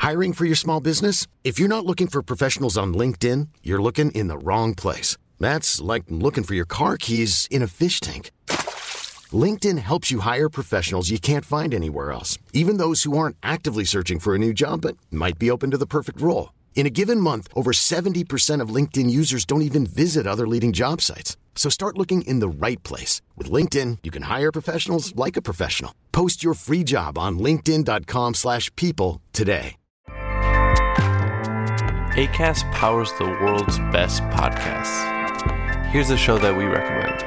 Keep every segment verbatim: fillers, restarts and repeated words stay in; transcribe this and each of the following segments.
Hiring for your small business? If you're not looking for professionals on LinkedIn, you're looking in the wrong place. That's like looking for your car keys in a fish tank. LinkedIn helps you hire professionals you can't find anywhere else, even those who aren't actively searching for a new job but might be open to the perfect role. In a given month, over seventy percent of LinkedIn users don't even visit other leading job sites. So start looking in the right place. With LinkedIn, you can hire professionals like a professional. Post your free job on linkedin.com slash people today. Acast powers the world's best podcasts. Here's a show that we recommend.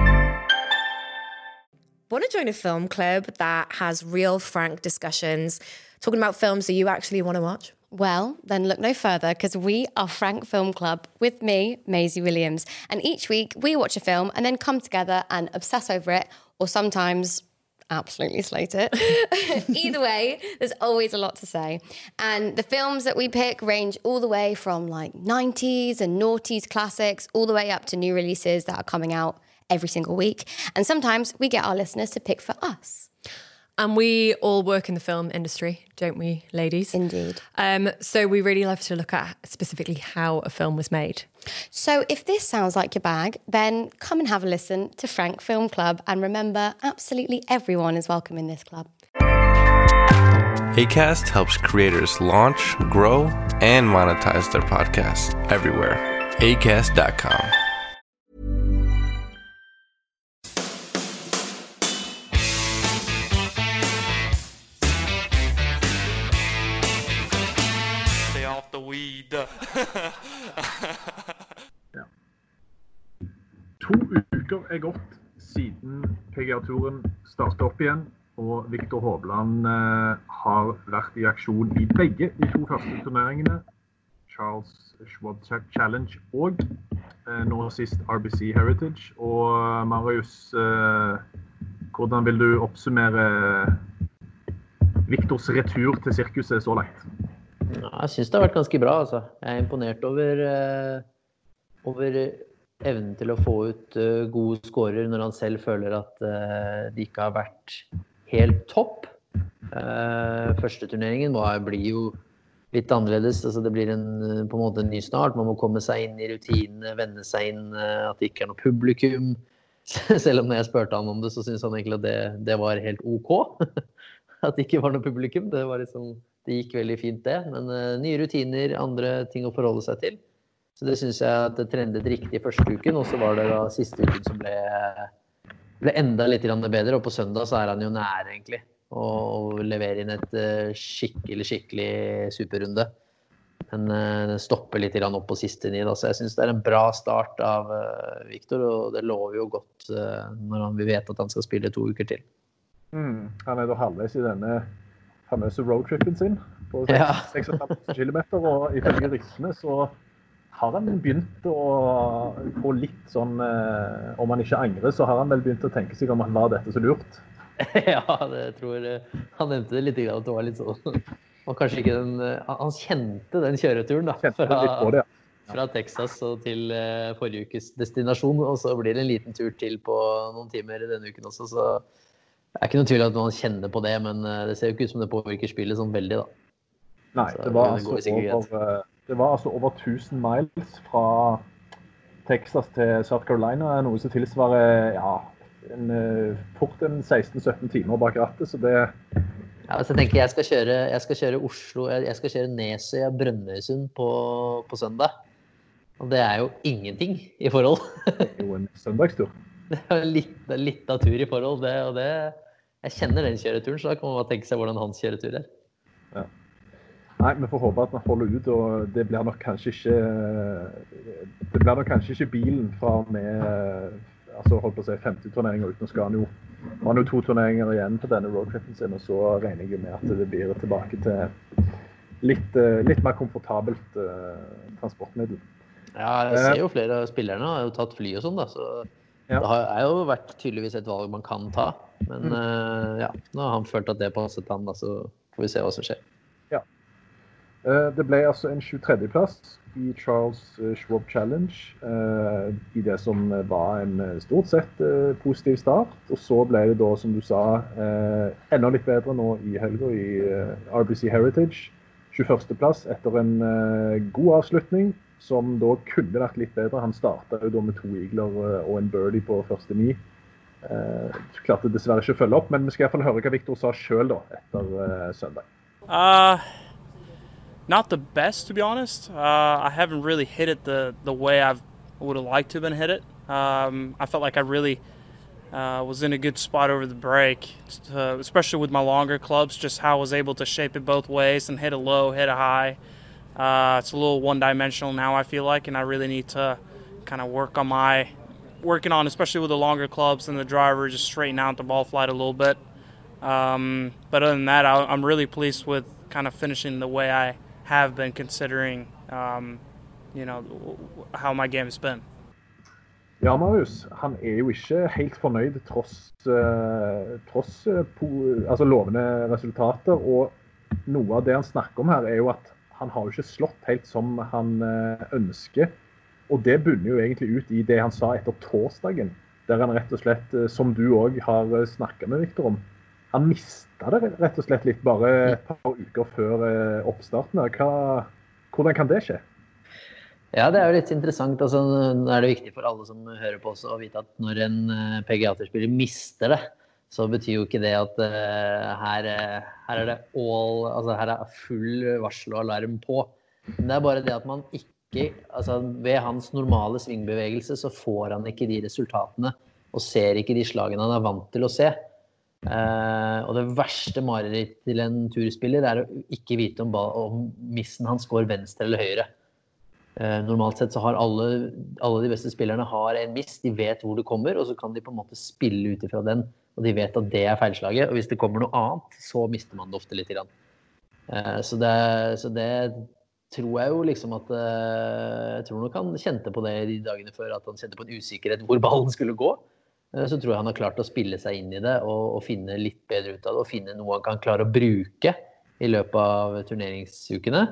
Want to join a film club that has real, frank discussions, talking about films that you actually want to watch? Well, then look no further, because we are Frank Film Club with me, Maisie Williams. And each week we watch a film and then come together and obsess over it, or sometimes absolutely slate it. Either way, there's always a lot to say. And the films that we pick range all the way from like nineties and noughties classics, all the way up to new releases that are coming out every single week. And sometimes we get our listeners to pick for us. And we all work in the film industry, don't we, ladies? Indeed. Um, so we really love to look at specifically how a film was made. So if this sounds like your bag, then come and have a listen to Frank Film Club. And remember, absolutely everyone is welcome in this club. Acast helps creators launch, grow, and monetize their podcasts everywhere. acast dot com. Ja. To uker er gått siden P G A-turen startet opp igjen, og Viktor Hovland eh, har vært i aksjon i begge de to første turneringene, Charles Schwab Challenge og eh, nå sist R B C Heritage. Og Marius, eh, hvordan vil du oppsummere Viktors retur til sirkuset så langt? Ja, jeg synes det har vært ganske bra, altså. Jeg er imponert over, uh, over evnen til å få ut uh, gode scorer når han selv føler at uh, de ikke har vært helt topp. Uh, første turneringen var, blir jo litt annerledes, altså det blir en, på en måte en ny start. Man må komme seg inn i rutinene, vende seg inn, uh, at det ikke er noe publikum. Selv om når jeg spurte han om det, så synes han egentlig at det, det var helt ok. At det ikke var noe publikum, det var liksom... Det gikk veldig fint det, men uh, nye rutiner, andre ting å forholde seg til. Så det synes jeg at det trendet riktig første uken, og så var det da siste uken som ble, ble enda litt bedre, og på søndag så er han jo nær egentlig, og leverer inn et uh, skikkelig, skikkelig superrunde. Men uh, det stopper litt opp på siste ni, da, så jeg synes det er en bra start av uh, Viktor, og det lover jo godt uh, når han, vi vet at han skal spille to uker til. Mm, han er da halvveis i denne famøse roadtrippen sin på seks komma fem kilometer, og ifølge ryktene så har han begynt å få litt sånn, eh, om han ikke angrer, så har han vel begynt å tenke seg om at var dette så lurt? Ja, det tror jeg. Han nevnte det litt, at det var litt sånn, og kanskje ikke den, han kjente den kjøreturen da, kjente fra, litt på det, ja. Fra Texas og til eh, forrige ukes destinasjon, og så blir det en liten tur til på noen timer denne uken også, så det er ikke noe tvil at man kjenner på det, men det ser jo ikke ut som det påvirker spillet sånn veldig da. Nei, det var, altså over, det var altså over tusen miles fra Texas til South Carolina, noe som tilsvarer, ja, en, fort en seksten sytten timer bak rattet, så det... Ja, så jeg tenker jeg skal kjøre, jeg skal kjøre Oslo, jeg skal kjøre Nesøya, Brønnøysund på, på søndag, og det er jo ingenting i forhold. Det er jo en søndagstur. Det er litt, det er litt av tur i forhold, det, og det, jeg kjenner den kjøreturen, så da kan man bare tenke seg hvordan hans kjøretur er. Ja. Nei, vi får håpe at man holder ut, og det blir nok kanskje ikke, det blir nok kanskje ikke bilen fra med, altså holdt på å si femti turneringer ut. Nå skal han jo, han har jo to turneringer igjen på denne roadtrippen sin, og så regner jeg med at det blir tilbake til litt, litt mer komfortabelt uh, transportmiddel. Ja, jeg ser jo flere av spillerne har jo tatt fly og sånn da, så... Ja. Det har jo vært tydeligvis et valg man kan ta, men mm. uh, ja, nå har han følt at det passet han, da, så får vi se hva som skjer. Ja. Uh, det ble altså en tjuetredje plass i Charles Schwab Challenge, uh, i det som var en stort sett uh, positiv start, og så ble det da, som du sa, uh, enda litt bedre nå i helgen i uh, R B C Heritage. tjueførste plass etter en uh, god avslutning, som da kunne vært litt bedre. Han startet jo da med to eagler uh, og en birdie på første ni. Uh, klarte dessverre ikke å følge opp, men vi skal i hvert fall høre hva Victor sa selv da, etter uh, søndag. Uh, not the best, to be honest. Uh, I haven't really hit it the, the way I would have liked to have been hit it. Um, I felt like I really uh, was in a good spot over the break, uh, especially with my longer clubs, just how I was able to shape it both ways and hit a low, hit a high. Uh, it's a little one-dimensional now, I feel like, and I really need to kind of work on my, working on, especially with the longer clubs and the driver, just straighten out the ball flight a little bit. Um, but other than that, I, I'm really pleased with kind of finishing the way I have been, considering, um, you know, how my game has been. Ja, Marius, han er jo ikke helt fornøyd tross, uh, tross uh, po, altså lovende resultater, og noe av det han snakker om her er jo at han har jo ikke slått helt som han uh, ønsker, og det bunner jo egentlig ut i det han sa etter torsdagen, der han rett og slett, uh, som du også har uh, snakket med Victor om, han mistet det rett og slett litt bare et par uker før uh, oppstarten. Hva, hvordan kan det skje? Ja, det er jo litt interessant. Altså, nå er det viktig for alle som hører på oss å vite at når en uh, P G A-spiller mister det, så betyr jo ikke det at uh, her, uh, her er det all, altså her er full varsel og alarm på. Men det er bare det at man ikke, altså ved hans normale svingbevegelse så får han ikke de resultatene og ser ikke de slagene han er vant til å se. Uh, og det verste mareritt til en turspiller er å ikke vite om, om missen hans går venstre eller høyre. Uh, normalt sett så har alle, alle de beste spillerne har en miss, de vet hvor det kommer, og så kan de på en måte spille ut ifra den, og de vet at det er feilslaget, og hvis det kommer noe annet, så mister man det ofte litt grann. Uh, så, det, så det tror jeg jo liksom at, uh, jeg tror nok han kjente på det de dagene før, at han kjente på en usikkerhet hvor ballen skulle gå. Uh, så tror jeg han har klart å spille seg inn i det, og, og finne litt bedre ut av det, og finne noe han kan klare å bruke i løpet av turneringsukene.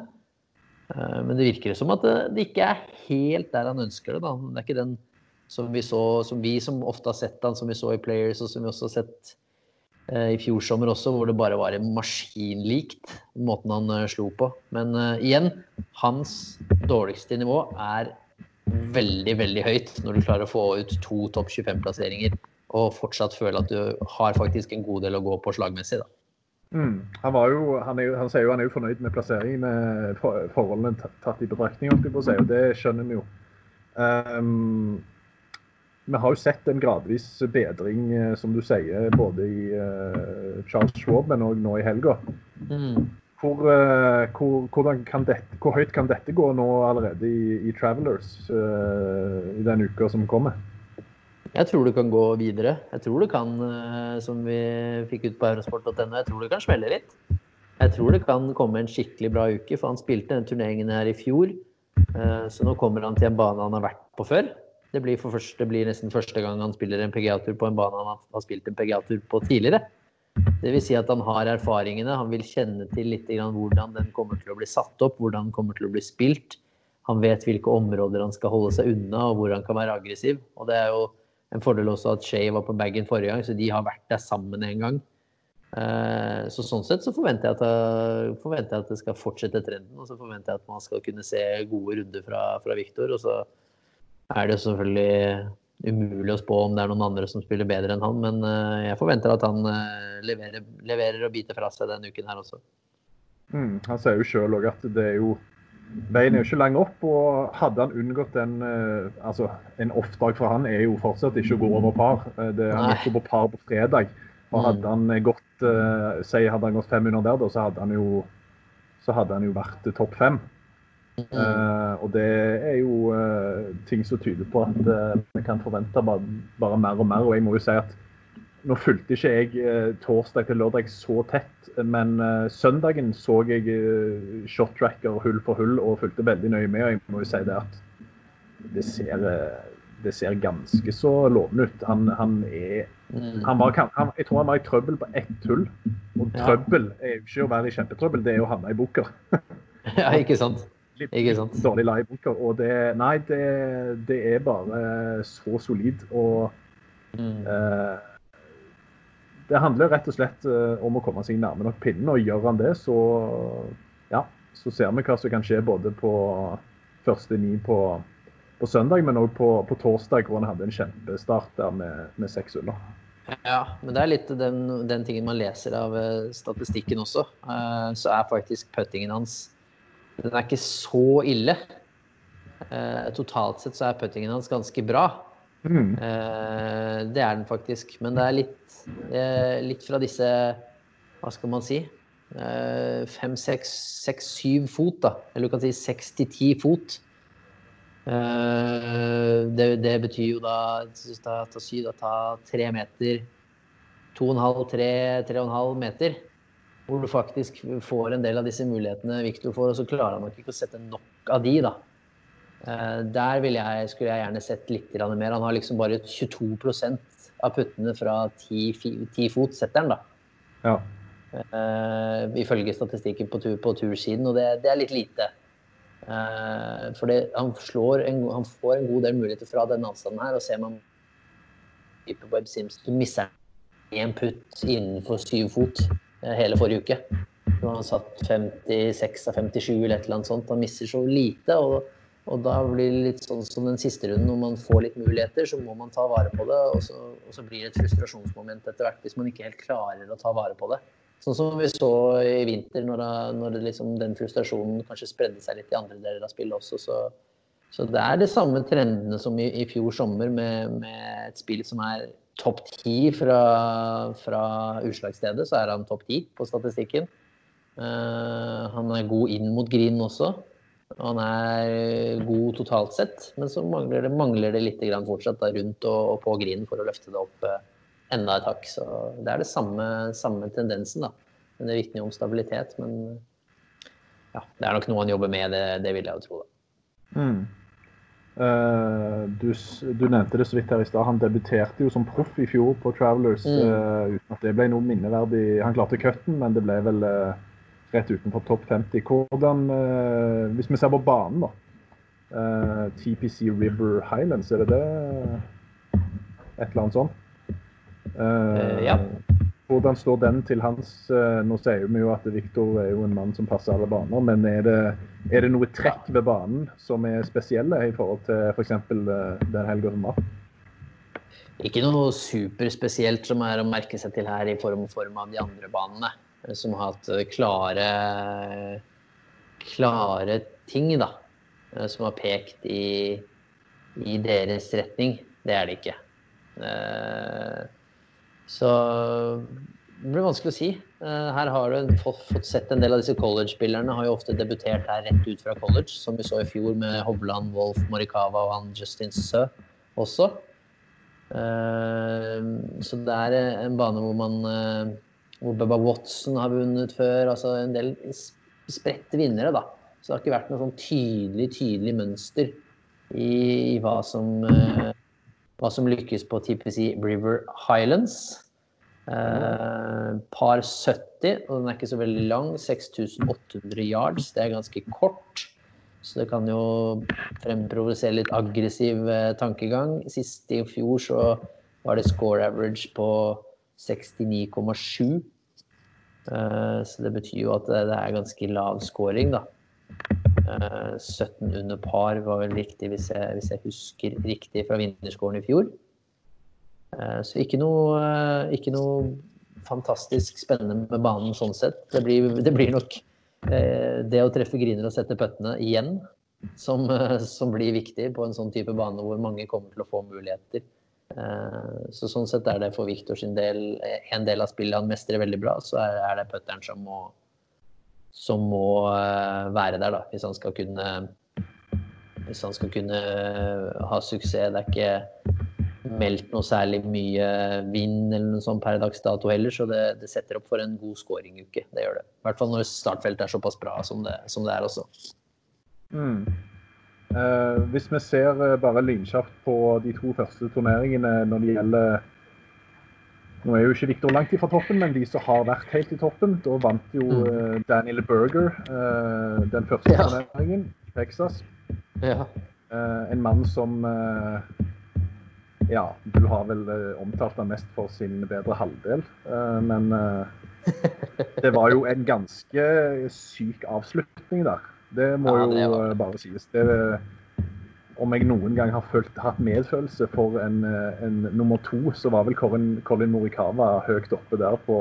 Men det virker som at det ikke er helt der han ønsker det da. Det er ikke den som vi så, som vi som ofte har sett han, som vi så i Players, og som vi også har sett uh, i fjor sommer også, hvor det bare var en maskinlikt måten han uh, slo på. Men uh, igjen, hans dårligste nivå er veldig, veldig høyt når du klarer å få ut to topp tjuefem-plasseringer, og fortsatt føle at du har faktisk en god del å gå på slagmessig da. Mm. Han, var jo, han, er jo, han sier jo han er jo fornøyd med plasseringen, med for, forholdene tatt i betraktning, og det skjønner vi jo. Um, vi har jo sett en gradvis bedring, som du sier, både i uh, Charles Schwab, men også nå i helga. Mm. Hvor, uh, hvor, hvordan kan dette, hvor høyt kan dette gå nå allerede i, i Travelers uh, i den uka som kommer? Jeg tror det kan gå videre. Jeg tror det kan, som vi fikk ut på eurosport punktum no, jeg tror det kan smelle litt. Jeg tror det kan komme en skikkelig bra uke, for han spilte den turneringen her i fjor. Så nå kommer han til en bane han har vært på før. Det blir, for først, det blir nesten første gang han spiller en P G A-tur på en bane han har spilt en P G A-tur på tidligere. Det vil si at han har erfaringene, han vil kjenne til litt grann hvordan den kommer til å bli satt opp, hvordan den kommer til å bli spilt. Han vet hvilke områder han skal holde seg unna, og hvor han kan være aggressiv. Og det er jo en fordel også at Shea var på baggen forrige gang, så de har vært der sammen en gang. Så sånn sett så forventer jeg, at, forventer jeg at det skal fortsette trenden, og så forventer jeg at man skal kunne se gode runder fra, fra Victor, og så er det selvfølgelig umulig å spå om det er noen andre som spiller bedre enn han, men jeg forventer at han leverer, leverer og biter fra seg den uken her også. Mm, han sier jo selv også at det er jo veien er jo ikke lang opp, og hadde han unngått en, uh, altså en off-dag for han er jo fortsatt ikke å gå over par. Uh, det, han gikk på par på fredag, og hadde han gått, uh, si hadde han gått fem under der, da, så hadde han jo, så hadde han jo vært topp fem. Uh, og det er jo uh, ting som tyder på at uh, vi kan forvente bare, bare mer og mer, og jeg må jo si at nå fulgte ikke jeg eh, torsdag til lørdag så tett, men eh, søndagen så jeg eh, shot tracker hull for hull og fulgte veldig nøye med, og jeg må jo si det at det ser, det ser ganske så lovende ut. Han, han er, han var, han, jeg tror han var i trøbbel på ett hull, og trøbbel er jo ikke å være i kjempetrøbbel, det er å havne i bunker. Ja, ikke sant. Litt, ikke sant. litt dårlig live bunker, og det, nei, det, det er bare så solid, og mm. eh, det handler rett og slett uh, om å komme seg nærme nok pinnen, og gjør han det, så ja, så ser vi hva som kan skje både på første ni på, på søndag, men også på, på torsdag, hvor han hadde en kjempestart der med, med seks under. Ja, men det er litt den, den tingen man leser av statistikken også. Uh, så er faktisk puttingen hans, den er ikke så ille. Uh, totalt sett så er puttingen hans ganske bra. Mm. Uh, det er den faktisk, men det er litt, uh, litt fra disse, hva skal man si, uh, fem, seks, seks, syv fot da, eller du kan si seks til ti fot. Uh, det, det betyr jo da, da, ta, da ta tre meter, to og en halv, tre, tre og en halv meter, hvor du faktisk får en del av disse mulighetene Victor får, og så klarer han nok ikke å sette nok av de da. Uh, der vil jeg, skulle jeg gjerne sett litt mer. Han har liksom bare tjueto prosent av puttene fra ti, ti fot setter han da. Ja. Uh, ifølge statistikken på, tur, på tursiden, og det, det er litt lite. Uh, for det, han, slår en, han får en god del muligheter fra denne avstanden her, og ser man på Webb Simpson, du misser en putt innenfor syv fot uh, hele forrige uke. Så han satt femtiseks av femtisju eller et eller annet sånt. Han misser så lite, og, og da blir det litt sånn som den siste runden. Når man får litt muligheter, så må man ta vare på det, og så, og så blir det et frustrasjonsmoment etter hvert hvis man ikke helt klarer å ta vare på det. Sånn som vi så i vinter, når, da, når det liksom, den frustrasjonen kanskje spredde seg litt i andre deler av spillet også. Så, så det er de samme trendene som i, i fjor sommer, med, med et spill som er topp ti fra, fra utslagsstedet, så er han topp ti på statistikken. Uh, han er god inn mot green også. Han er god totalt sett, men så mangler det, mangler det litt grann fortsatt da, rundt og, og på green for å løfte det opp uh, enda et hakk, så det er det samme, samme tendensen da. Men det vitner jo om stabilitet, men ja, det er nok noe han jobber med, det, det vil jeg jo tro da. Mm. Uh, du, du nevnte det så vidt her i sted, han debuterte jo som proff i fjor på Travelers, mm. uh, uten at det ble noe minneverdig. Han klarte cutten, men det ble vel uh, rett utenfor topp femti. Hvordan, uh, hvis vi ser på banen da, uh, T P C River Highlands, er det det? Et eller annet sånt? Uh, ja. Hvordan står den til hans? Uh, nå sier vi jo at Victor er jo en mann som passer alle baner, men er det, er det noe trekk ved banen som er spesielle i forhold til for eksempel uh, den helga som var? Ikke noe superspesielt som er å merke seg til her i form, form av de andre banene, som har hatt klare, klare ting da, som har pekt i, i deres retning. Det er det ikke. Uh, Så det blir vanskelig å si. Her har du fått, fått sett en del av disse college-spillerne har jo ofte debutert her rett ut fra college, som vi så i fjor med Hovland, Wolf, Morikawa og han Justin Suh også. Så det er en bane hvor man, hvor Bubba Watson har vunnet før, altså en del spredte vinnere da. Så det har ikke vært noe sånn tydelig, tydelig mønster i, i hva som... hva som lykkes på T P C River Highlands. Eh, par sytti, og den er ikke så veldig lang, seks tusen åtte hundre yards, det er ganske kort, så det kan jo fremprovosere litt aggressiv eh, tankegang. Sist i fjor så var det score average på sekstini komma sju, eh, så det betyr jo at det, det er ganske lav scoring da. Uh, sytten under par var vel riktig hvis jeg, hvis jeg husker riktig fra vinnerskåren i fjor. Uh, så ikke noe, uh, ikke noe fantastisk spennende med banen sånn sett. Det blir, det blir nok uh, det å treffe griner og sette puttene igjen som, uh, som blir viktig på en sånn type bane hvor mange kommer til å få muligheter. Uh, så sånn sett er det for Victor sin del en del av spillet han mestrer veldig bra, så er, er det putteren som må som må uh, være der da, hvis han skal kunne, hvis han skal kunne uh, ha suksess. Det er ikke meldt noe særlig mye vind eller noe sånt per dags dato heller, så det, det setter opp for en god scoringuke, det gjør det. I hvert fall når startfeltet er såpass bra som det, som det er også. Mm. Uh, hvis vi ser uh, bare lynkjapt på de to første turneringene når det gjelder Nå er jo ikke Victor langt ifra toppen, men de som har vært helt i toppen, da vant jo uh, Daniel Berger uh, den første ja. turneringen, Texas. Ja. Uh, en mann som, uh, ja, du har vel uh, omtalt han mest for sin bedre halvdel, uh, men uh, det var jo en ganske syk avslutning der. Det må Ja, det jo var det. bare sies. Det, om jeg noen gang har følt, hatt medfølelse for en, en nummer to, så var vel Colin, Colin Morikawa høyt oppe der på...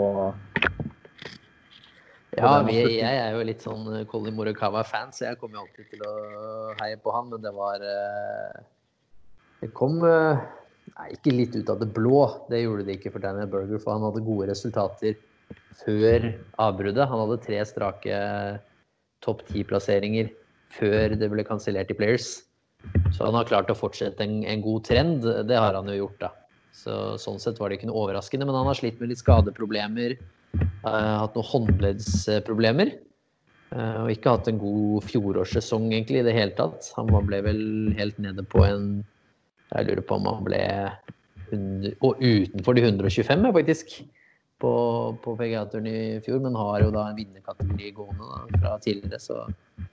Ja, vi, jeg er jo litt sånn Colin Morikawa-fan, så jeg kommer jo alltid til å heie på han, men det var... Det kom nei, ikke litt ut av det blå, det gjorde det ikke for Daniel Berger, for han hadde gode resultater før avbruddet. Han hadde tre strake topp ti plasseringer før det ble kansellert i Players. Så han har klart å fortsette en, en god trend, det har han jo gjort da. Så, sånn sett var det ikke noe overraskende, men han har slitt med litt skadeproblemer, uh, hatt noen håndleddsproblemer, uh, og ikke hatt en god fjorårssesong egentlig i det hele tatt. Han ble vel helt nede på en, jeg lurer på om han ble hundre, og utenfor de hundre og tjuefem faktisk, på, på P G A-turen i fjor, men har jo da en vinnerkategori gående da, fra tidligere, så...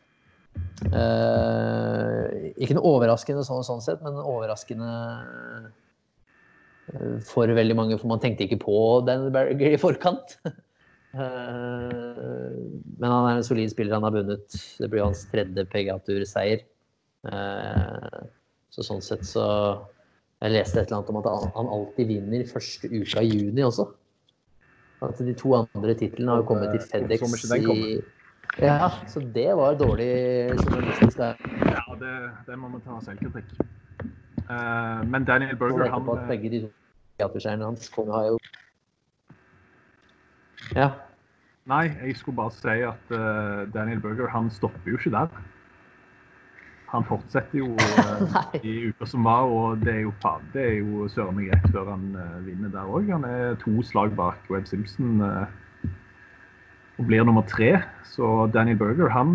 Uh, ikke noe overraskende sånn, sånn sett, men overraskende uh, for veldig mange, for man tenkte ikke på Daniel Berger i forkant. uh, men han er en solid spiller, han har vunnet, det blir hans tredje P G A-tur-seier. Uh, så sånn sett så, jeg leste et eller annet om at han alltid vinner første uka i juni også. At de to andre titlene har jo kommet i FedEx i... Ja, så det var dårlig journalistisk der. Ja, det, det må man ta selvkritikk. Uh, men Daniel Berger, han... På at begge de to teaterseierne hans kommer har jo... Ja. Nei, jeg skulle bare si at uh, Daniel Berger, han stopper jo ikke der. Han fortsetter jo uh, i uker som var, og det er jo, det er jo søren meg rett før han uh, vinner der også. Han er to slag bak Webb Simpson, uh, og blir nummer tre, så Daniel Berger, han,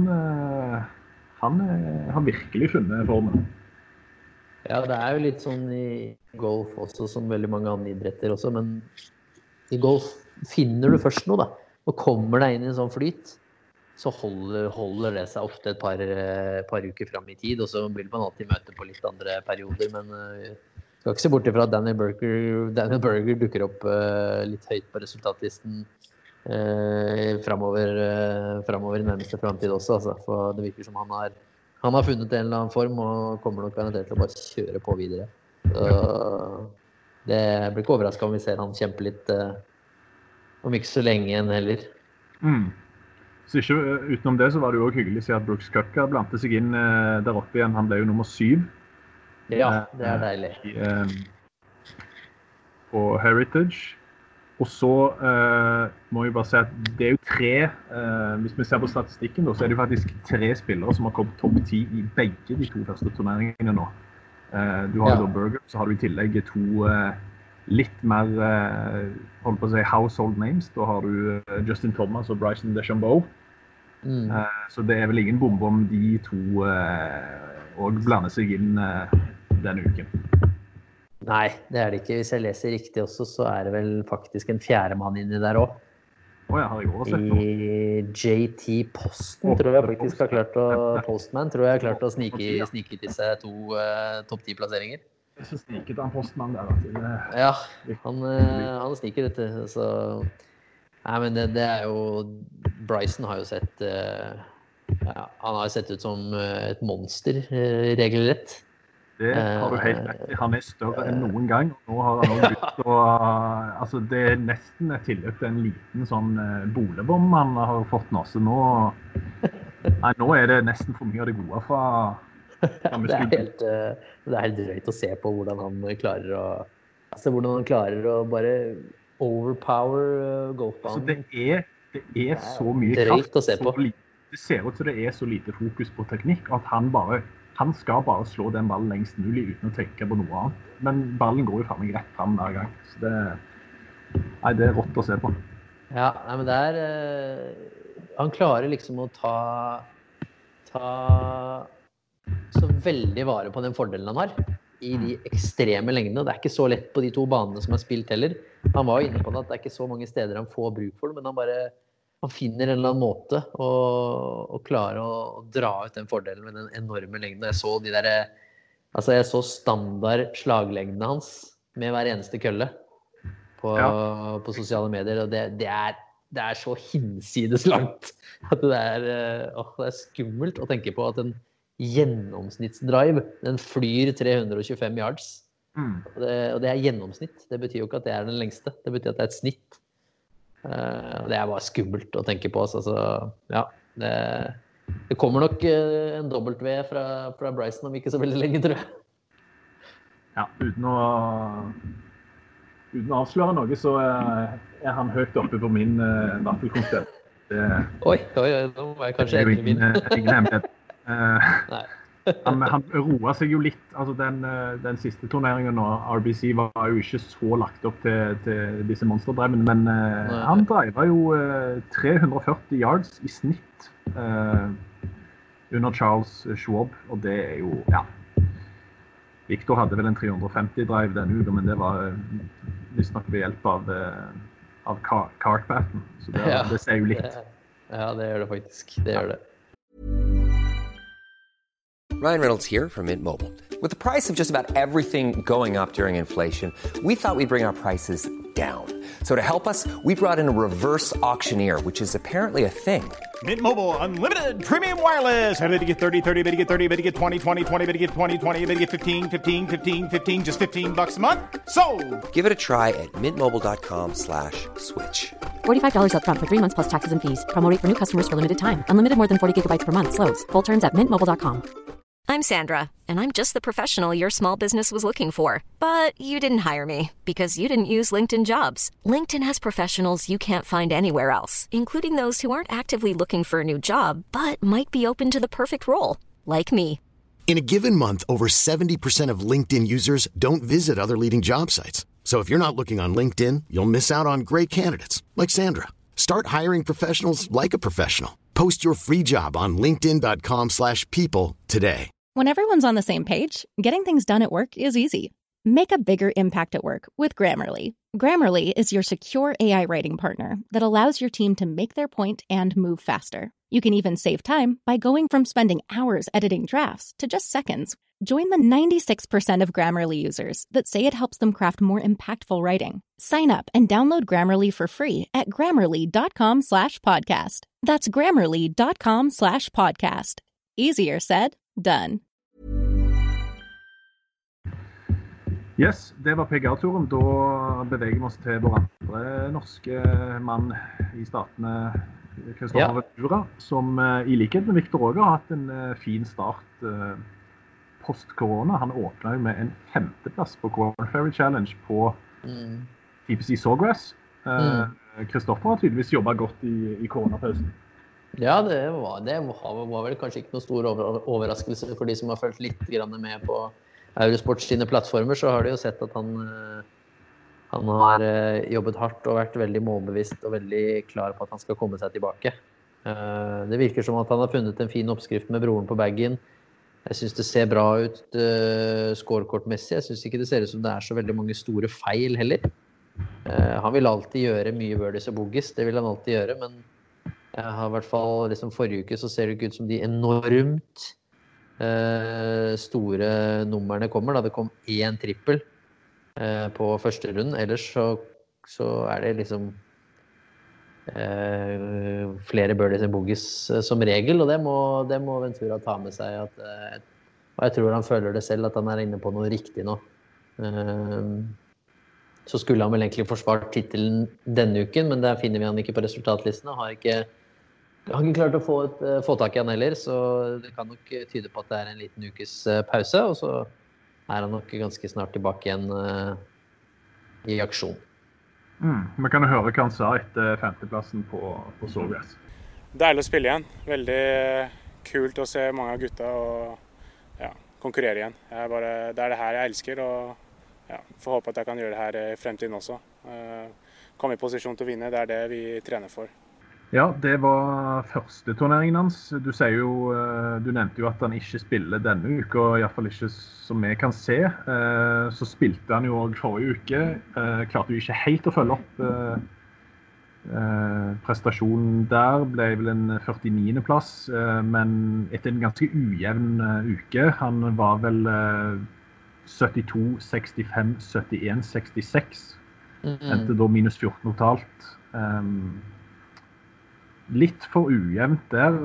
han har virkelig funnet formen. Ja, det er jo litt sånn i golf også, som veldig mange andre idretter også, men i golf finner du først noe da, og kommer deg inn i en sånn flyt, så holder, holder det seg ofte et par, par uker frem i tid, og så vil man alltid møte på litt andre perioder, men jeg skal ikke se bort ifra at Daniel Berger, Daniel Berger dukker opp uh, litt høyt på resultatlisten Eh, fremover, eh, fremover i nærmeste fremtid også, altså. For det virker som han har, han har funnet en eller annen form og kommer nok garantert til å bare kjøre på videre. Så det blir ikke overrasket om vi ser han kjempe litt eh, om ikke så lenge igjen heller. Mm. Så ikke, utenom det så var det jo også hyggelig å se at Brooks Koepka blandet seg inn eh, der oppe igjen. Han ble jo nummer syv. Ja, det er deilig. Eh, på Heritage. Og så uh, må jeg bare si at det er jo tre, uh, hvis vi ser på statistikken da, så er det jo faktisk tre spillere som har kommet topp ti i begge de to første turneringene nå. Uh, du har jo ja. da Berger, så har du i tillegg to uh, litt mer, uh, holdt på å si, household names. Da har du uh, Justin Thomas og Bryson DeChambeau. Mm. Uh, så det er vel ingen bombe om de to uh, og blander seg inn uh, denne uken. Nei, det er det ikke. Hvis jeg leser riktig også, så er det vel faktisk en fjerde mann inni der også. Åh, jeg har i år sett noe. I J T Posten, oh, tror jeg faktisk har klart å, Postman, tror jeg har klart å snike, snike til seg to uh, topp ti plasseringer. Jeg synes sniket av Postman der. Det... Ja, han, uh, han sniker dette, så... Nei, men det, det er jo... Bryson har jo sett... Uh, ja, han har sett ut som uh, et monster, uh, regelrett. Det har du helt rett i. Han er større enn noen gang. Nå har han også begynt å... Altså, det er nesten et tilløp til en liten sånn bolebom han har fått nå. Så nå... Nei, nå er det nesten for mye av det gode fra... fra det, er helt, det er helt drøyt å se på hvordan han klarer å... Altså, hvordan han klarer å bare overpower golfbanen. Altså, det er, det er så mye kraft. Drøyt å se på. Det ser ut som det er så lite fokus på teknikk, at han bare... Han skal bare slå den ballen lengst mulig uten å tenke på noe annet. Men ballen går jo frem, rett frem hver gang. Så det, nei, det er rått å se på. Ja, nei, men det er... Eh, han klarer liksom å ta, ta så veldig vare på den fordelen han har i de ekstreme lengdene. Det er ikke så lett på de to banene som er spilt heller. Han var jo inne på det at det er ikke så mange steder han får bruk for det, men han bare... Han finner en eller annen måte å, å klare å, å dra ut den fordelen med den enorme lengden. Jeg så de der, altså jeg så standard slaglengdene hans med hver eneste kølle på, ja. på sosiale medier, og det, det er det er så hinsides langt at det er, åh, det er skummelt å tenke på at en gjennomsnittsdrive, den flyr tre hundre og tjuefem yards. Mm. Og, det, og det er gjennomsnitt. Det betyr jo ikke at det er den lengste. Det betyr at det er et snitt. Uh, det er bare skummelt å tenke på. Altså, ja, det, det kommer nok uh, en W fra, fra Bryson om ikke så veldig lenge, tror jeg. Ja, uten å, uten å avsløre noe, så er, er han høyt oppe på min uh, vaffelkonstellasjon. Oi, oi, oi, nå var jeg kanskje enig i min. Ingen hemmelighet. Uh, han, han roer seg jo litt, altså den, den siste turneringen og R B C var jo ikke så lagt opp til, til disse monsterdrevene, men uh, han driver jo uh, tre hundre og førti yards i snitt uh, under Charles Schwab, og det er jo, ja, Victor hadde vel en tre hundre og femti drive denne uka, men det var uh, visst nok ved hjelp av, uh, av kartbatten, så det, ja, det ser jo litt. Det, ja, det gjør det faktisk, det gjør det. Ryan Reynolds here from Mint Mobile. With the price of just about everything going up during inflation, we thought we'd bring our prices down. So to help us, we brought in a reverse auctioneer, which is apparently a thing. Mint Mobile Unlimited Premium Wireless. How to get thirty, thirty, how to get thirty, how to get twenty, twenty, twenty, how to get twenty, twenty, how to get fifteen, fifteen, fifteen, fifteen, just fifteen bucks a month? Sold! Give it a try at mintmobile.com slash switch. forty-five dollars up front for three months plus taxes and fees. Promo rate for new customers for limited time. Unlimited more than forty gigabytes per month. Slows full terms at mint mobile dot com. I'm Sandra, and I'm just the professional your small business was looking for. But you didn't hire me because you didn't use LinkedIn Jobs. LinkedIn has professionals you can't find anywhere else, including those who aren't actively looking for a new job, but might be open to the perfect role, like me. In a given month, over seventy percent of LinkedIn users don't visit other leading job sites. So if you're not looking on LinkedIn, you'll miss out on great candidates, like Sandra. Start hiring professionals like a professional. Post your free job on linkedin.com slash people today. When everyone's on the same page, getting things done at work is easy. Make a bigger impact at work with Grammarly. Grammarly is your secure A I writing partner that allows your team to make their point and move faster. You can even save time by going from spending hours editing drafts to just seconds. Join the ninety-six percent of Grammarly users that say it helps them craft more impactful writing. Sign up and download Grammarly for free at grammarly.com slash podcast. That's grammarly.com slash podcast. Easier said, done. Yes, det var P G A-turen. Da beveger vi oss til vår andre norske mann i statene, Kristoffer Ventura, ja, som i likhet med Victor Roger har hatt en fin start post-korona. Han åpnet jo med en femteplass på Corn Ferry Challenge på mm. T P C Sawgrass. Kristoffer mm. har tydeligvis jobbet godt i, i koronapausen. Ja, det var, det var vel kanskje ikke noe stor overraskelse for de som har følt litt med på Eurosport sine plattformer, så har de jo sett at han, han har jobbet hardt og vært veldig målbevisst og veldig klar på at han skal komme seg tilbake. Det virker som at han har funnet en fin oppskrift med broren på baggen. Jeg synes det ser bra ut scorekortmessig. Jeg synes ikke det ser ut som det er så veldig mange store feil heller. Han vil alltid gjøre mye birdies og bogies, det vil han alltid gjøre, men jeg har i hvert fall, liksom forrige uke så ser det ikke ut som de enormt uh, store numrene kommer, da det kom én trippel uh, på første runden, ellers så, så er det liksom uh, flere birdies enn bogies uh, som regel, og det må, det må Ventura ta med seg, at, uh, og jeg tror han føler det selv, at han er inne på noe riktig nå. Uh, så skulle han vel egentlig forsvart titelen denne uken, men der finner vi han ikke på resultatlistene, har ikke Jeg har ikke klart å få, et, få tak i han heller, så det kan nok tyde på at det er en liten ukes pause, og så er han nok ganske snart tilbake igjen uh, i aksjon. Mm, vi kan høre hva han sa etter femteplassen på, på Sawgrass. Deilig å spille igjen. Veldig kult å se mange av gutta og ja, konkurrere igjen. Jeg bare, det er det her jeg elsker, og ja, får håpe at jeg kan gjøre det her i fremtiden også. Uh, komme i posisjon til å vinne, det er det vi trener for. Ja, det var første turneringen hans. Du sier jo, du nevnte jo at han ikke spiller denne uka, i hvert fall ikke som vi kan se. Så spilte han jo også forrige uke, klarte jo ikke helt å følge opp prestasjonen der, ble vel en førtiniende plass, men etter en ganske ujevn uke. Han var vel syttito, sekstifem, syttien, sekstiseks, endte da minus fjorten totalt. litt for ujevnt der.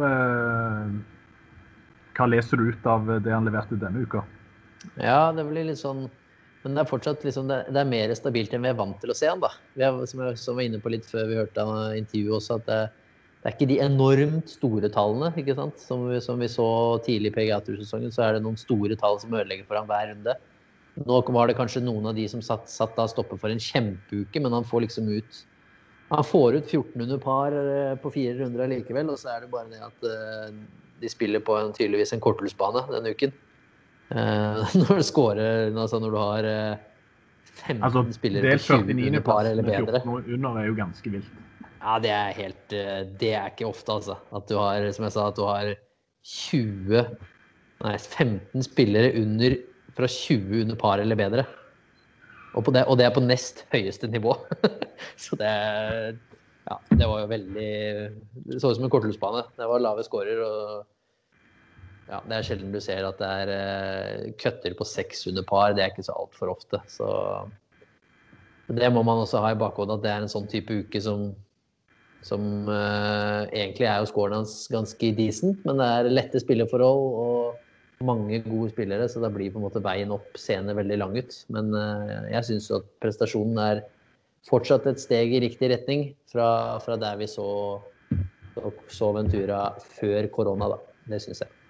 Hva leser du ut av det han leverte denne uka? Ja, det blir litt sånn, men det er fortsatt liksom, det, det er mer stabilt enn vi er vant til å se han da. Vi er, som jeg som var inne på litt før vi hørte intervjuet også, at det, det er ikke de enormt store tallene, ikke sant? Som vi, som vi så tidlig i P G A-tursesongen, så er det noen store tall som ødelegger for ham hver runde. Nå var det kanskje noen av de som satt, satt da stoppet for en kjempeuke, men han får liksom ut, han får ut fjorten under par på fire runder likevel, og så er det bare det at uh, de spiller på en, tydeligvis en korthusbane denne uken. Uh, når du scorer, altså når du har uh, femten altså, spillere på tjue under par eller bedre. fjorten under er jo ganske vilt. Ja, det er helt, uh, det er ikke ofte altså. At du har, som jeg sa, at du har tjue, nei, femten spillere under, fra tjue under par eller bedre. Og, på det, og det er på nest høyeste nivå. Så det, ja, det var jo veldig, det så ut som en korthusbane. Det var lave scorer, og ja, det er sjelden du ser at det er uh, køtter på seks under par. Det er ikke så alt for ofte. Så det må man også ha i bakhodet, at det er en sånn type uke som, som uh, egentlig er jo scoren hans ganske decent, men det er lette spilleforhold og mange gode spillere, så da blir på en måte veien opp scenen veldig lang ut. Men uh, jeg synes jo at prestasjonen er fortsatt et steg i riktig retning fra, fra der vi så, så, så Ventura før korona da. Det synes jeg.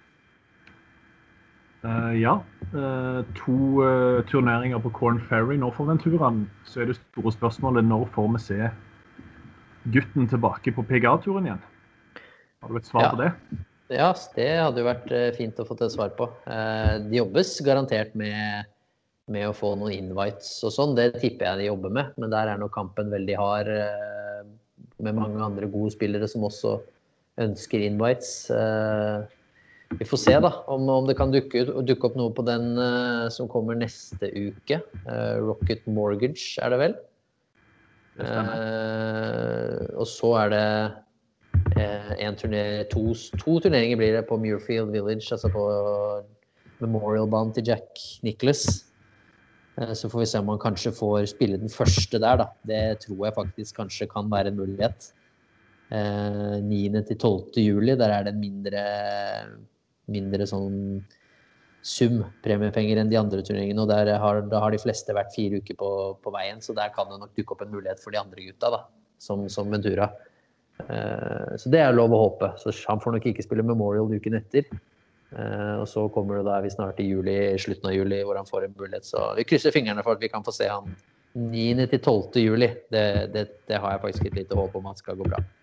Uh, ja, uh, to uh, turneringer på Corn Ferry nå for Venturaen, så er det store spørsmålet, når får vi se gutten tilbake på P G A-turen igjen? Har du et svar ja. på det? Ja, det hadde jo vært fint å få et svar på. De jobbes garantert med, med å få noen invites og sånn. Det tipper jeg de jobber med, men der er nok kampen veldig hard med mange andre gode spillere som også ønsker invites. Vi får se da, om, om det kan dukke, dukke opp noe på den som kommer neste uke. Rocket Mortgage er det vel? Det stemmer. Og så er det en turner, to, to turneringer blir det på Muirfield Village, altså på Memorial-banen til Jack Nicklaus. Så får vi se om man kanskje får spille den første der da. Det tror jeg faktisk kanskje kan være en mulighet. niende til tolvte juli, der er det en mindre, mindre sånn sum premiepenger enn de andre turneringene, og der har, da har de fleste vært fire uker på, på veien, så der kan det nok dukke opp en mulighet for de andre gutta da, som, som Ventura. Uh, så det er lov å håpe. Så han får nok ikke spille Memorial uken etter. Uh, og så kommer det da vi snart i juli, slutten av juli, hvor han får en mulighet. Så vi krysser fingrene for at vi kan få se han niende til tolvte juli. Det, det, det har jeg faktisk et lite håp om at skal gå bra.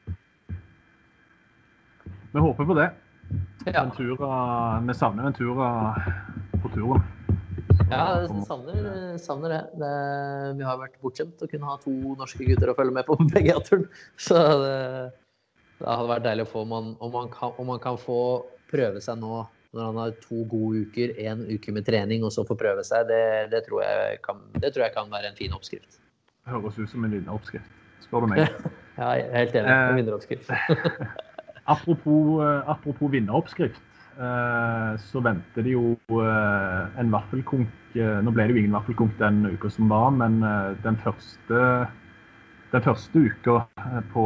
Vi håper på det. Ja. Ventura, vi savner Ventura på turen. Ja, jeg savner, savner det. det. Vi har vært bortskjemt å kunne ha to norske gutter å følge med på P G A-turen. Så det, det hadde vært deilig å få, om man, om, man kan, om man kan få prøve seg nå, når han har to gode uker, en uke med trening, og så få prøve seg, det, det, tror jeg kan, det tror jeg kan være en fin oppskrift. Det høres ut som en vinneroppskrift, spør du meg. Ja, jeg er helt enig, en vinneroppskrift. apropos, apropos vinneroppskrift, så venter de jo en vaffelkonk. Nå ble det jo ingen vaffelkonk den uka som var, men den første, den første uka på,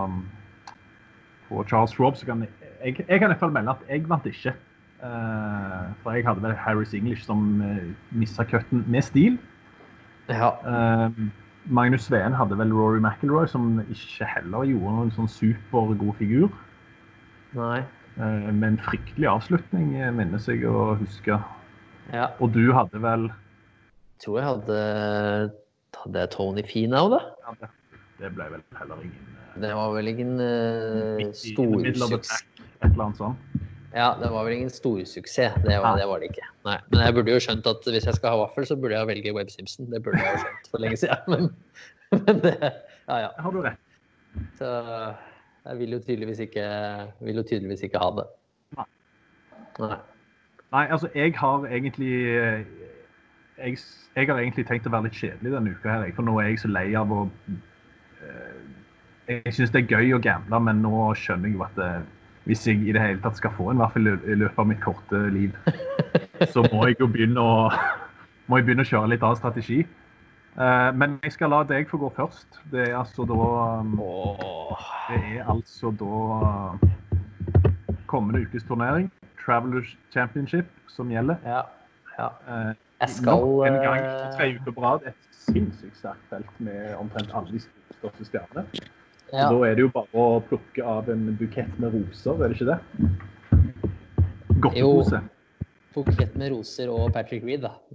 på Charles Schwab, så kan jeg, jeg, jeg kan i hvert fall melde at jeg vant ikke. For jeg hadde vel Harris English som misset køtten med stil. Ja. Magnus Sveen hadde vel Rory McIlroy, som ikke heller gjorde noen sånn supergod figur. Nei. Med en fryktelig avslutning, minnes jeg å huske. Ja. Og du hadde vel... Jeg tror jeg hadde, hadde jeg Tony Finau da. Ja, det, det ble vel heller ingen... Det var vel ingen uh, stor suksess. Et eller annet sånt. Ja, det var vel ingen stor suksess. Det var, det var det ikke. Nei. Men jeg burde jo skjønt at hvis jeg skal ha vaffel, så burde jeg velge Webb Simpson. Det burde jeg jo skjønt for lenge siden. Men, men det, ja, ja. Har du rett. Så... Jeg vil jo tydeligvis ikke, vil jo tydeligvis ikke ha det. Nei. Nei. Nei, altså jeg har egentlig, jeg, jeg har egentlig tenkt å være litt kjedelig denne uka her, for nå er jeg så lei av å, eh, jeg synes det er gøy å gamble, men nå skjønner jeg jo at det, hvis jeg i det hele tatt skal få en vaffel i løpet av mitt korte liv, så må jeg jo begynne å, må jeg begynne å kjøre litt av strategi. Uh, men jeg skal la deg få gå først. Det er altså da um, Det er altså da kommende ukes turnering, Travelers Championship, som gjelder. Ja, ja. Uh, jeg skal... Nok en gang for tre uker på rad, et sinnssykt sterkt felt med omtrent alle de største stjernene. Ja. Da er det jo bare å plukke av en bukett med roser, er det ikke det? Godtepose. Jo, bukett med roser og Patrick Reed, da.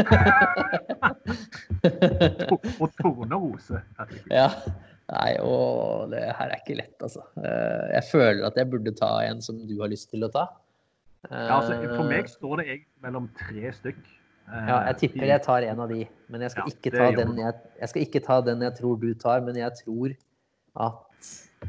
Og tornerose, Patrick Reed. Ja, nei, og det her er ikke lett, altså. Jeg føler at jeg burde ta en som du har lyst til å ta. Ja, altså, for meg står det egentlig mellom tre stykk. Ja, jeg tipper jeg tar en av de, men jeg skal, ja, ikke, ta den jeg, jeg skal ikke ta den jeg tror du tar, men jeg tror at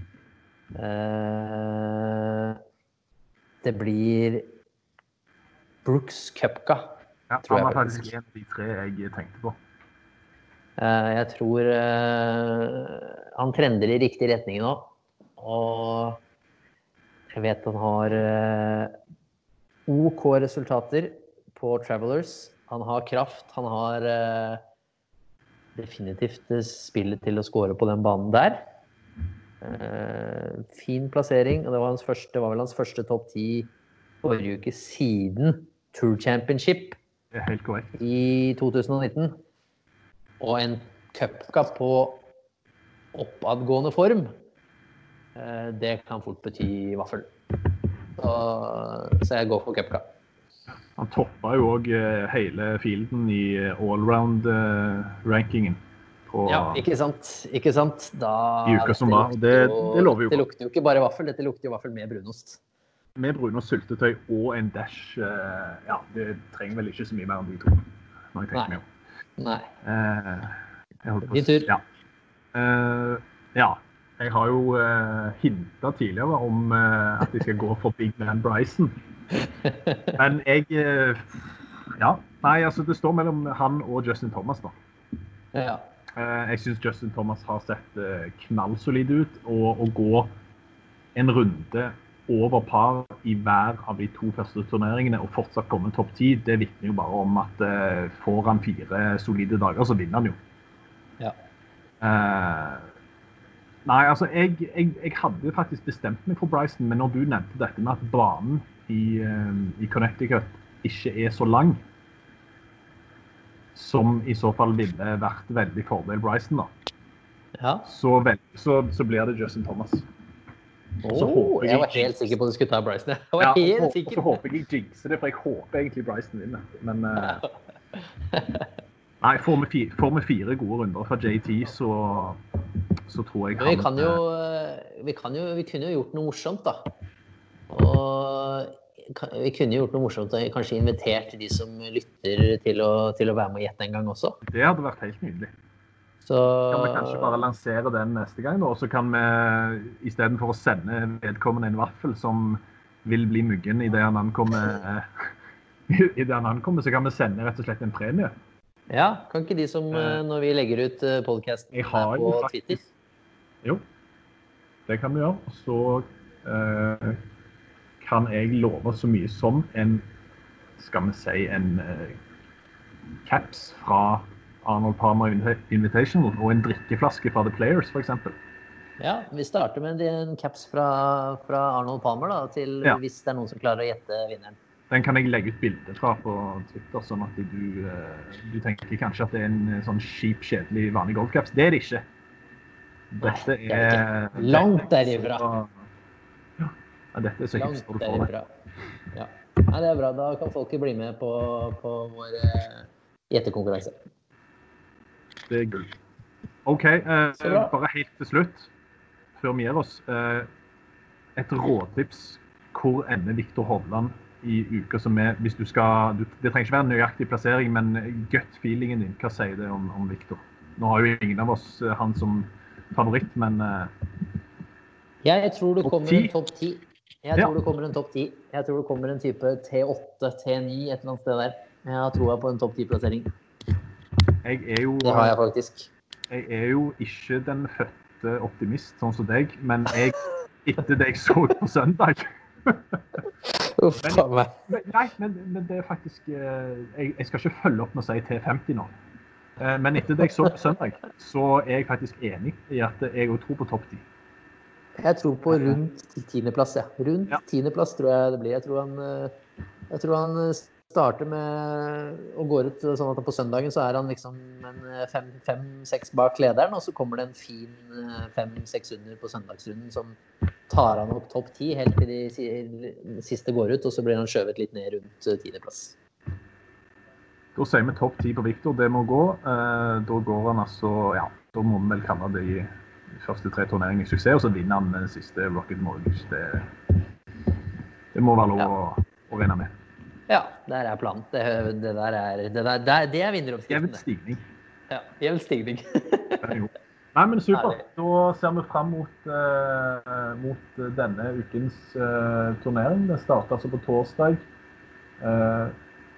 uh, det blir Brooks Koepka. Ja, han var faktisk en av de tre jeg tenkte på. Uh, jeg tror uh, han trender i riktig retning nå, og jeg vet han har uh, OK resultater på Travelers. Han har kraft, han har uh, definitivt spillet til å score på den banen der. Uh, fin plassering, og det var, hans første, det var vel hans første topp ti forrige uke siden Tour Championship. Det er helt korrekt. I to tusen og nitten. Og en Koepka på oppadgående form, uh, det kan fort bety vaffel. Så, så jeg går for Koepka. Han toppet jo også hele fielden i all-round-rankingen. Ja, ikke sant, ikke sant. Da, I uka som var, det, det lover jo. Det lukter jo ikke bare vaffel, dette lukter jo vaffel med brunost. Med brunost, syltetøy og en dash, ja, det trenger vel ikke så mye mer enn de to, når jeg tenker meg om. Nei. Eh, jeg holder på. Din tur. Ja. Uh, ja, jeg har jo uh, hintet tidligere om uh, at jeg skal gå for Big Man Bryson. Men jeg, ja, nei, altså det står mellom han og Justin Thomas da. Ja. Jeg synes Justin Thomas har sett knallsolid ut, og å gå en runde over par i hver av de to første turneringene og fortsatt komme topp ti, det vitner jo bare om at får han fire solide dager, så vinner han jo. Ja. Uh, nei, altså jeg, jeg, jeg hadde faktisk bestemt meg for Bryson, men når du nevnte dette med at banen I, i Connecticut ikke er så lang, som i så fall ville vært veldig fordel Bryson da. Ja. Så, vel, så, så blir det Justin Thomas. Oh, jeg, jeg var helt sikker på at du skulle ta Bryson. Jeg var ja, helt og, sikker. Og så håper jeg jeg jinxer det, for jeg håper egentlig Bryson vinner. Men uh, nei, får vi, fire, får vi fire gode runder fra J T, så, så tror jeg... Men vi kan jo, vi kan jo, vi kunne jo gjort noe morsomt da. Og vi kunne gjort noe morsomt og kanskje invitert de som lytter til å, til å være med og gjette en gang også. Det hadde vært helt nydelig. Så... Kan vi kanskje bare lansere den neste gang da, og så kan vi, i stedet for å sende vedkommende en vaffel som vil bli muggen i det han ankommer, i det han ankommer, så kan vi sende rett og slett en premie. Ja, kan ikke de som, når vi legger ut podcasten på Twitter? Jo, det kan vi gjøre. Så... Uh, kan jeg love så mye som en, skal vi si, en uh, caps fra Arnold Palmer Invitational og en drikkeflaske fra The Players, for eksempel. Ja, vi starter med en caps fra, fra Arnold Palmer da, til ja. Hvis det er noen som klarer å gjette vinneren. Den kan jeg legge ut bilder fra på Twitter, sånn at du, uh, du tenker kanskje at det er en sånn kjip, kjedelig, vanlig golfcaps. Det er det ikke. Dette Nei, det er, er langt derifra. Ja, dette er så hipster du får det. Ja. Nei, det er bra. Da kan folk bli med på, på vår uh, gjettekonkurranse. Det er gull. Ok, uh, bare helt til slutt, før vi gir oss, uh, et rådtips. Hvor ender Viktor Hovland i uker som er, hvis du skal, du, det trenger ikke være en nøyaktig plassering, men gut-feelingen din, hva sier det om, om Viktor? Nå har jo ingen av oss uh, han som favoritt, men... Uh, jeg tror det kommer en topp ti. Jeg tror ja. det kommer en topp ti. Jeg tror det kommer en type T åtte, T ni, et eller annet sted der. Jeg har troet på en topp ti-plassering. Jeg er jo... Det har jeg faktisk. Jeg er jo ikke den fødte optimist, sånn som deg, men jeg, etter det jeg så på søndag... Uff, men, men, nei, men, men det er faktisk... Jeg, jeg skal ikke følge opp med å si T femti nå. Men etter det jeg så på søndag, så er jeg faktisk enig i at jeg også tror på topp ti. Jeg tror på rundt tiendeplass, ja. Rundt ja. tiendeplass tror jeg det blir. Jeg tror han, jeg tror han starter med å gå ut sånn at på søndagen så er han liksom en fem, fem, seks bak lederen, og så kommer det en fin fem, seks under på søndagsrunden som tar han opp topp ti helt til de siste går ut, og så blir han skjøvet litt ned rundt tiendeplass. Da sier vi topp ti på Victor, det må gå. Da går han altså, ja, da må vi vel kalle det i første tre turneringer i suksess, og så vinner han den siste Rocket Mortgage. Det, det må være lov ja. å, å regne med. Ja, der er planen. Det, det der er, det der, det er, det er vinneroppskriften. Jevn stigning. Ja, jevn stigning. Nei, men super. Da ser vi frem mot, uh, mot denne ukens uh, turnering. Det starter altså på torsdag. Uh,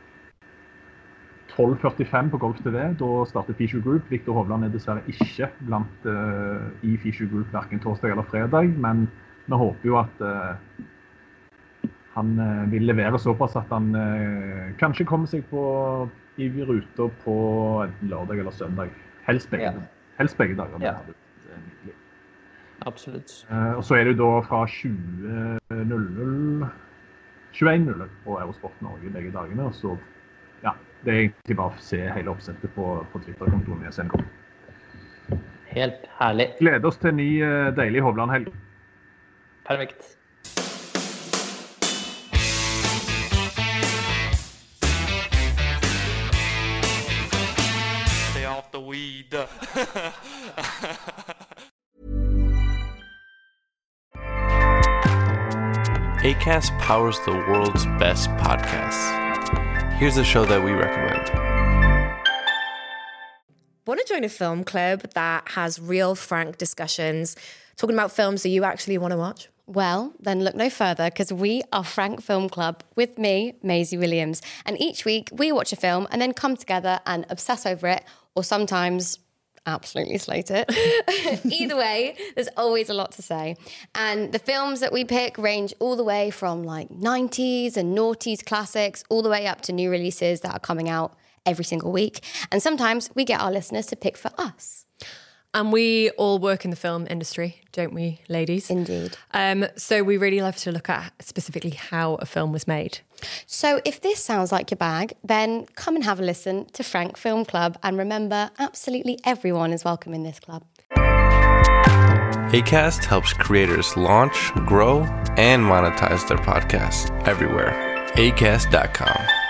tolv førtifem på Golf T V. Da starter Fischer Group. Victor Hovland er dessverre ikke blant uh, i Fischer Group hverken torsdag eller fredag, men vi håper jo at uh, han uh, vil levere såpass at han uh, kanskje kommer seg på i ruter på lørdag eller søndag. Helst begge, ja. Helst begge dager. Ja. Absolutt. Uh, og så er det jo da fra tjue null null, tjueen null null på Eurosport Norge begge dagene, og så ja, det er egentlig bare å se hele oppsettet på, på Twitter-kontoen i S N K. Helt herlig. Gleder oss til en ny uh, deilig Hovland-helg. Perfekt. Stay off the weed. Acast powers the world's best podcasts. Here's a show that we recommend. Want to join a film club that has real, frank discussions, talking about films that you actually want to watch? Well, then look no further, because we are Frank Film Club with me, Maisie Williams. And each week we watch a film and then come together and obsess over it, or sometimes absolutely slate it. Either way, there's always a lot to say. And the films that we pick range all the way from like nineties and noughties classics, all the way up to new releases that are coming out every single week. And sometimes we get our listeners to pick for us. And we all work in the film industry, don't we, ladies? Indeed. Um, so we really love to look at specifically how a film was made. So if this sounds like your bag, then come and have a listen to Frank Film Club. And remember, absolutely everyone is welcome in this club. Acast helps creators launch, grow, and monetize their podcasts everywhere. acast dot com.